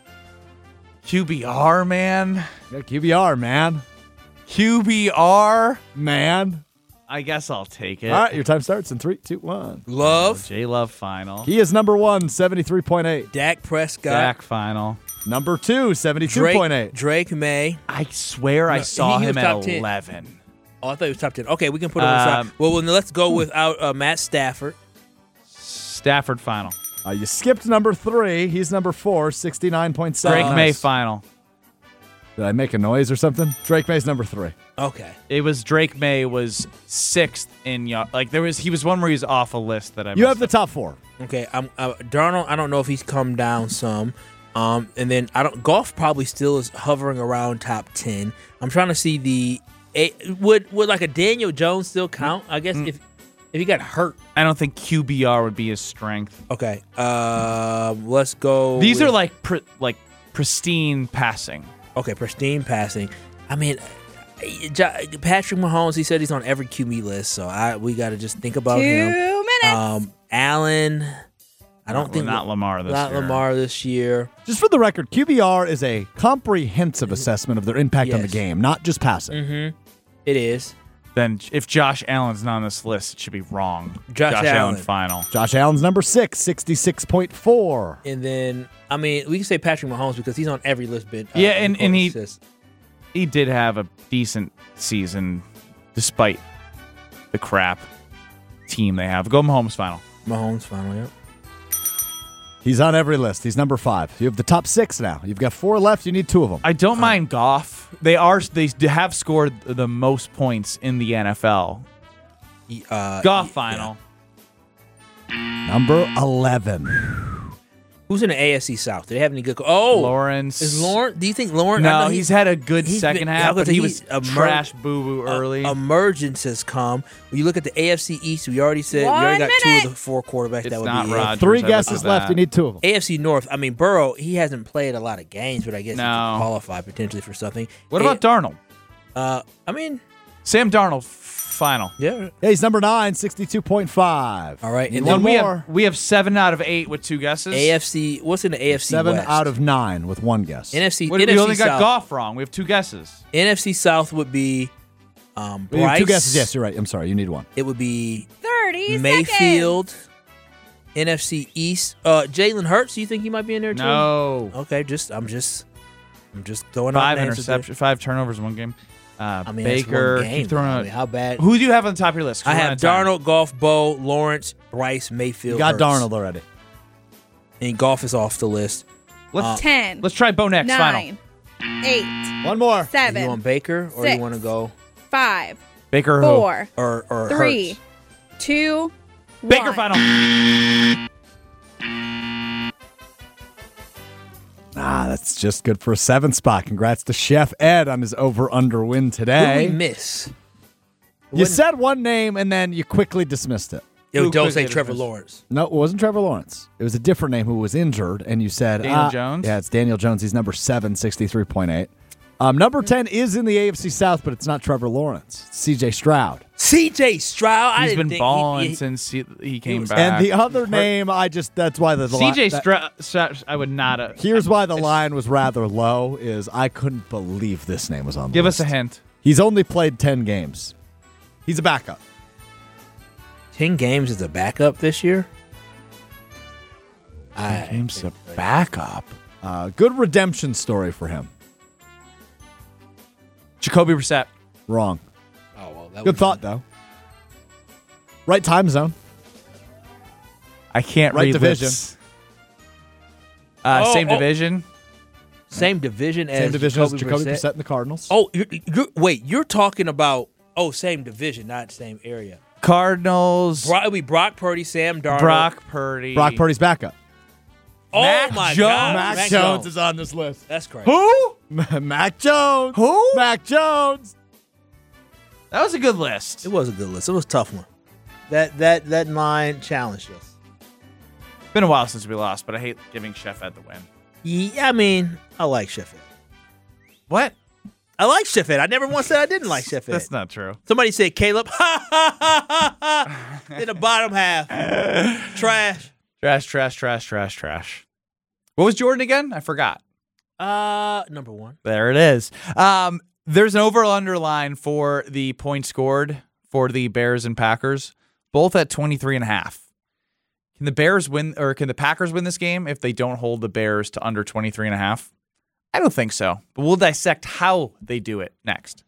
QBR, man. Yeah, QBR, man. QBR. Man. I guess I'll take it. All right, your time starts in 3, 2, 1. Love. J Love final. He is number 1, 73.8. Dak Prescott. Dak final. Number 2, 72.8. Drake May. I swear I saw he was him top at 10. 11. Oh, I thought he was top 10. Okay, we can put him on the side. Well, then let's go without Matt Stafford. Stafford final. You skipped number 3. He's number 4, 69.7. Drake May final. Did I make a noise or something? Drake May's number 3. Okay. It was Drake May was 6th in he was one where he was off a list that I You have the top 4. Okay. Darnold, I don't know if he's come down some. And then golf probably still is hovering around top 10. I'm trying to see would like a Daniel Jones still count? I guess if he got hurt. I don't think QBR would be his strength. Okay. Let's go. These are like pristine passing. Okay, pristine passing. I mean, Patrick Mahomes, he said he's on every QB list, so we got to just think about him. 2 minutes. Allen, I don't think not Lamar this year. Not Lamar this year. Just for the record, QBR is a comprehensive assessment of their impact on the Yes. game, not just passing. Mm-hmm. It is. Then if Josh Allen's not on this list, it should be wrong. Josh Allen. final. Josh Allen's number 6, 66.4. And then, I mean, we can say Patrick Mahomes because he's on every list. Yeah, and he did have a decent season despite the crap team they have. Go Mahomes final. Mahomes final, yeah. He's on every list. He's number 5. You have the top 6 now. You've got 4 left. You need 2 of them. I don't mind Goff. They have scored the most points in the NFL. Goff final. Number 11. Who's in the AFC South? Do they have any good? Lawrence. Is Lawrence? Do you think Lawrence? No, he's had a good second half, but he was a trash boo-boo early. Emergence has come. When you look at the AFC East, we already said we already got 2 of the 4 quarterbacks It's that would not be Rodgers. 3 I looked guesses at left. that. You need 2 of them. AFC North. I mean, Burrow, he hasn't played a lot of games, but I guess he No. could qualify potentially for something. What about Darnold? I mean, Sam Darnold final. yeah. Yeah, he's number 9, 62.5. All right, and One then more. We have 7 out of 8 with 2 guesses. AFC. What's in the AFC 7 West? out of 9 with 1 guess. NFC. We NFC only got South. Goff wrong. We have 2 guesses. NFC South would be You have Bryce. 2 guesses. Yes, you're right. I'm sorry. You need 1. It would be 30 Mayfield. NFC East. Jalen Hurts. Do you think he might be in there too? No. Okay, I'm just throwing out 5 names there. interceptions, 5 turnovers in one game. I mean, that's Baker. one game. Keep throwing I out. mean, how bad? Who do you have on the top of your list? 'Cause I we're have out of time. Darnold, Goff, Bo, Lawrence, Bryce, Mayfield. You got Hurts. Darnold already. And Goff is off the list. Let's 10. let's try Bo next. 9. Final. 8. 1 more. 7. You want Baker or 6, you want to go 5. Baker. Who? 4. or 3. Hurts? 2. Baker 1. final. That's just good for a 7 spot. Congrats to Chef Ed on his over-under win Who did today. we miss? You said one name and then you quickly dismissed it. Yo, Who don't could say get Trevor this? Lawrence. No, it wasn't Trevor Lawrence. It was a different name who was injured, and you said Daniel Jones? Yeah, it's Daniel Jones. He's number 7, 63.8. Number 10 is in the AFC South, but it's not Trevor Lawrence. It's CJ Stroud. CJ Stroud. I He's didn't been think balling since he came back. And the other name, that's why the CJ line, Stroud, I would not have. here's why the line was rather low, is I couldn't believe this name was on the Give list. us a hint. He's only played 10 games. He's a backup. 10 games as a backup this year. Game's a backup. Good redemption story for him. Jacoby Brissett. Wrong. Oh well, that Good thought, though. Right time zone. I can't Right read division. lips. Oh, Same division. Same division as Same division as Jacoby Jacoby Brissett. Brissett and the Cardinals. Oh, you're talking about same division, not same area. Cardinals. It'll be Brock Purdy, Sam Darnold. Brock Purdy. Brock Purdy's backup. Oh Mac my Jones. God, Mac Jones is on this list. That's crazy. Who? Mac Jones. Who? Mac Jones. That was a good list. It was a good list. It was a tough one. That line challenged us. It's been a while since we lost, but I hate giving Chef Ed the win. Yeah, I mean, I like Chef Ed. What? I like Chef Ed. I never once said I didn't like Chef Ed. That's not true. Somebody said Caleb. In the bottom half. Trash. Trash. What was Jordan again? I forgot. Number 1. There it is. There's an over-under line for the points scored for the Bears and Packers, both at 23.5. Can the Bears win, or can the Packers win this game if they don't hold the Bears to under 23.5? I don't think so, but we'll dissect how they do it next.